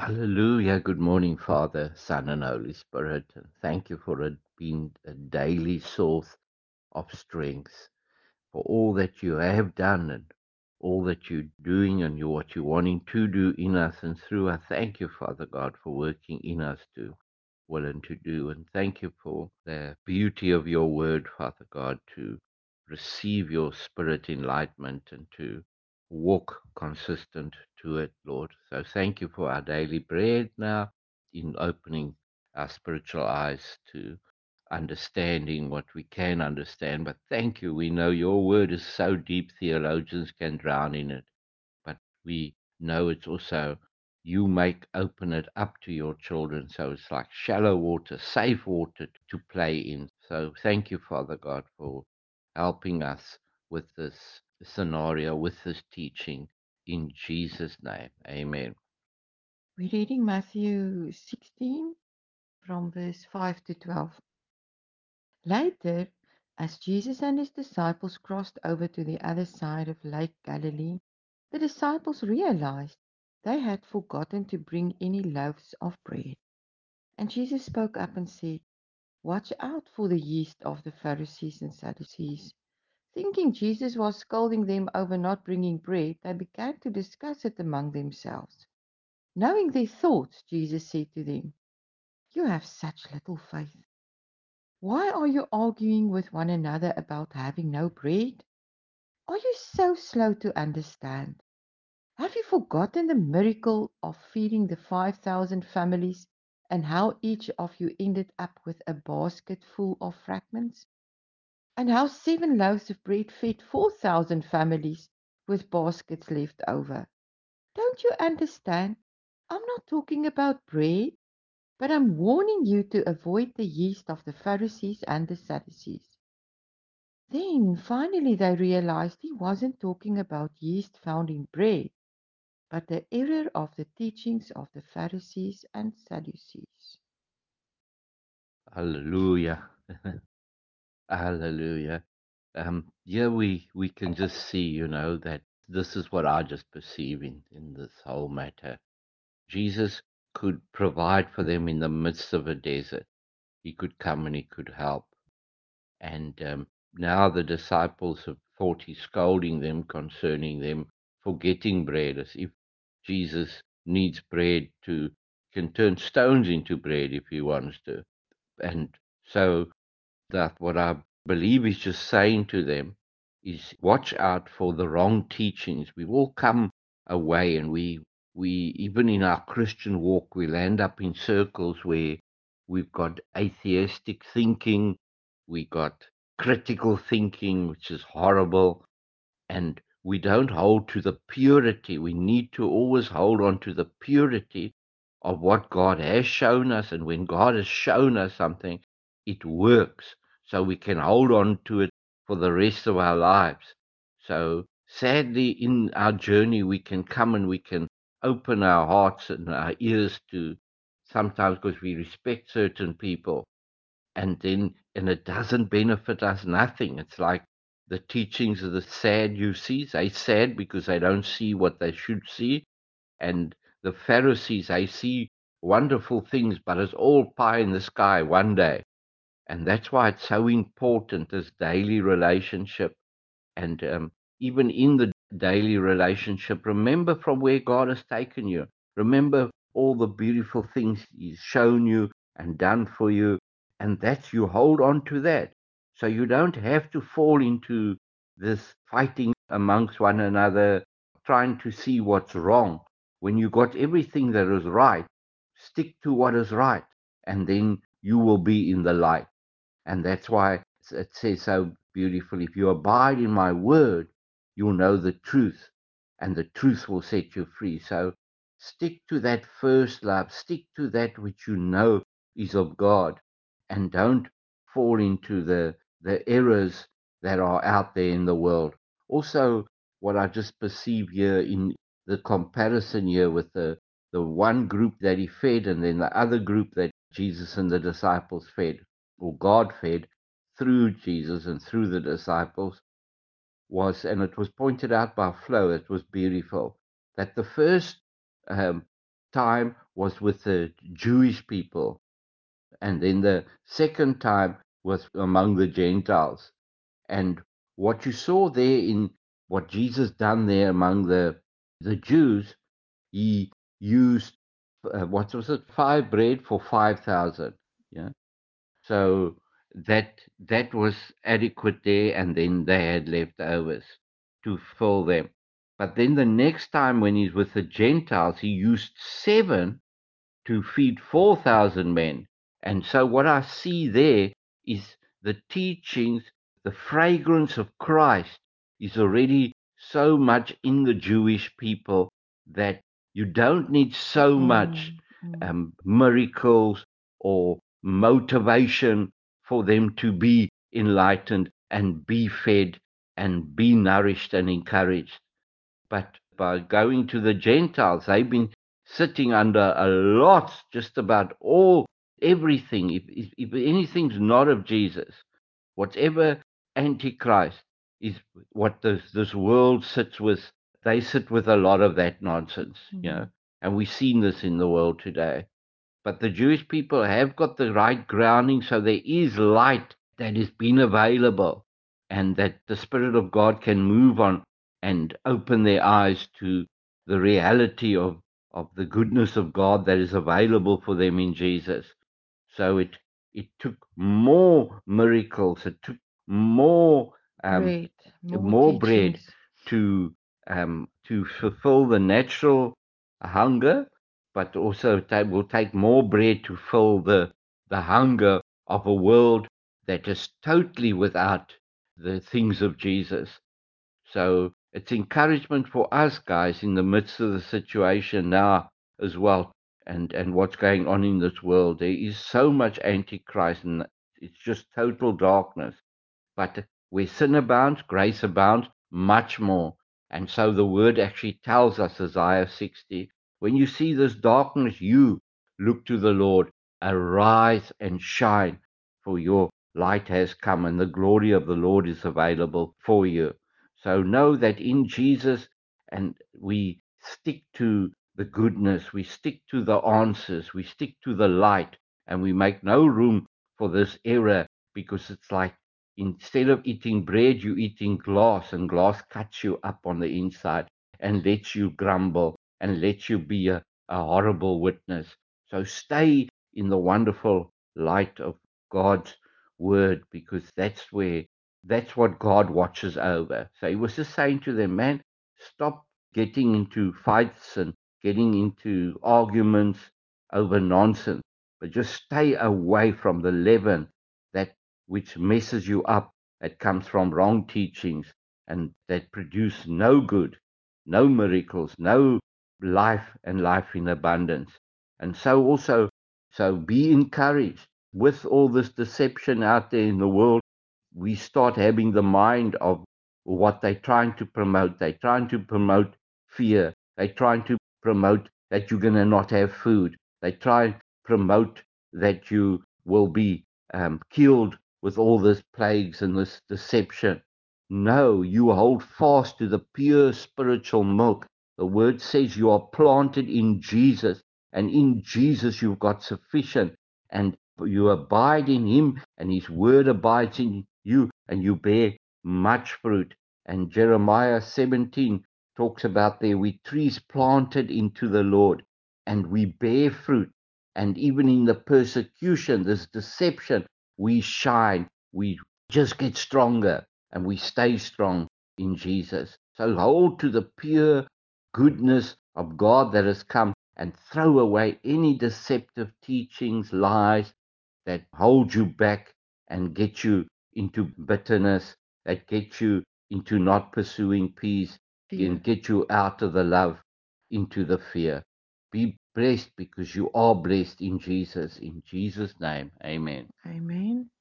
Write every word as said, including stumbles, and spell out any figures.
Hallelujah. Good morning, Father, Son, and Holy Spirit. And thank you for it being a daily source of strength for all that you have done and all that you're doing and you, what you're wanting to do in us and through us. Thank you, Father God, for working in us to will and to do. And thank you for the beauty of your word, Father God, to receive your spirit enlightenment and to walk consistent to it, Lord. So thank you for our daily bread now in opening our spiritual eyes to understanding what we can understand. But thank you. We know your word is so deep, theologians can drown in it. But we know it's also, you make open it up to your children. So it's like shallow water, safe water to play in. So thank you, Father God, for helping us with this scenario, with this teaching. In Jesus' name, amen. We're reading Matthew sixteen from verse five to twelve. Later, as Jesus and his disciples crossed over to the other side of Lake Galilee, the disciples realized they had forgotten to bring any loaves of bread. And Jesus spoke up and said, "Watch out for the yeast of the Pharisees and Sadducees." Thinking Jesus was scolding them over not bringing bread, they began to discuss it among themselves. Knowing their thoughts, Jesus said to them, "You have such little faith. Why are you arguing with one another about having no bread? Are you so slow to understand? Have you forgotten the miracle of feeding the five thousand families and how each of you ended up with a basket full of fragments? And how seven loaves of bread fed four thousand families with baskets left over? Don't you understand? I'm not talking about bread, but I'm warning you to avoid the yeast of the Pharisees and the Sadducees." Then finally they realized he wasn't talking about yeast found in bread, but the error of the teachings of the Pharisees and Sadducees. Hallelujah. Hallelujah. Um, yeah, we, we can just see, you know, that this is what I just perceive in, in this whole matter. Jesus could provide for them in the midst of a desert. He could come and he could help. And um, now the disciples have thought he's scolding them concerning them for getting bread, as if Jesus needs bread to can turn stones into bread if he wants to. And so that what I believe he's just saying to them is watch out for the wrong teachings. We all come away and we we even in our Christian walk we land up in circles where we've got atheistic thinking, we got critical thinking, which is horrible, and we don't hold to the purity. We need to always hold on to the purity of what God has shown us. And when God has shown us something, it works. So we can hold on to it for the rest of our lives. So sadly, in our journey, we can come and we can open our hearts and our ears to sometimes because we respect certain people and then and it doesn't benefit us nothing. It's like the teachings of the Sadducees. They sad because they don't see what they should see, and the Pharisees they see wonderful things, but it's all pie in the sky one day, and that's why it's so important this daily relationship and um, even in the daily relationship, remember from where God has taken you. Remember all the beautiful things He's shown you and done for you. And that's you hold on to that. So you don't have to fall into this fighting amongst one another, trying to see what's wrong. When you got everything that is right, stick to what is right, and then you will be in the light. And that's why it says so beautifully, if you abide in my word, you'll know the truth, and the truth will set you free. So stick to that first love, stick to that which you know is of God, and don't fall into the, the errors that are out there in the world. Also, what I just perceive here in the comparison here with the, the one group that he fed and then the other group that Jesus and the disciples fed or God fed through Jesus and through the disciples was, and it was pointed out by Flo, it was beautiful, that the first um, time was with the Jewish people, and then the second time was among the Gentiles. And what you saw there in what Jesus done there among the the Jews, he used uh, what was it, five bread for five thousand. Yeah, so that that was adequate there, and then they had leftovers to fill them. But then the next time when he's with the Gentiles, he used seven to feed four thousand men. And so what I see there is the teachings, the fragrance of Christ is already so much in the Jewish people that you don't need so much Mm, mm, um, miracles or motivation for them to be enlightened and be fed and be nourished and encouraged. But by going to the Gentiles, they've been sitting under a lot, just about all, everything. If, if, if anything's not of Jesus, whatever antichrist is what this, this world sits with, they sit with a lot of that nonsense, you know. mm. And we've seen this in the world today. But the Jewish people have got the right grounding, so there is light that has been available, and that the Spirit of God can move on and open their eyes to the reality of, of the goodness of God that is available for them in Jesus. So it it took more miracles, it took more um, Bread, more more bread teachings. to um, to fulfill the natural hunger, but also ta- will take more bread to fill the the hunger of a world that is totally without the things of Jesus. So it's encouragement for us guys in the midst of the situation now as well, and and what's going on in this world. There is so much antichrist, and it's just total darkness. But where sin abounds, grace abounds much more. And so the word actually tells us, Isaiah sixty, when you see this darkness, you look to the Lord, arise and shine, for your light has come, and the glory of the Lord is available for you. So know that in Jesus, and we stick to the goodness, we stick to the answers, we stick to the light, and we make no room for this error, because it's like instead of eating bread, you're eating glass, and glass cuts you up on the inside and lets you grumble and lets you be a, a horrible witness. So stay in the wonderful light of God's word, because that's where that's what God watches over. So he was just saying to them, man, stop getting into fights and getting into arguments over nonsense, but just stay away from the leaven that which messes you up, that comes from wrong teachings and that produce no good, no miracles, no life and life in abundance. And so also, so be encouraged with all this deception out there in the world. We start having the mind of what they're trying to promote. They're trying to promote fear. They're trying to promote that you're going to not have food. They try to promote that you will be um, killed with all this plagues and this deception. No, you hold fast to the pure spiritual milk. The word says you are planted in Jesus, and in Jesus you've got sufficient, and you abide in him, and his word abides in you, and you bear much fruit. And Jeremiah seventeen talks about there we trees planted into the Lord, and we bear fruit. And even in the persecution, this deception, we shine, we just get stronger, and we stay strong in Jesus. So hold to the pure goodness of God that has come, and throw away any deceptive teachings, lies that hold you back and get you into bitterness, that get you into not pursuing peace, and Fear. get you out of the love into the fear. Be blessed because you are blessed in Jesus. In Jesus' name, amen. Amen.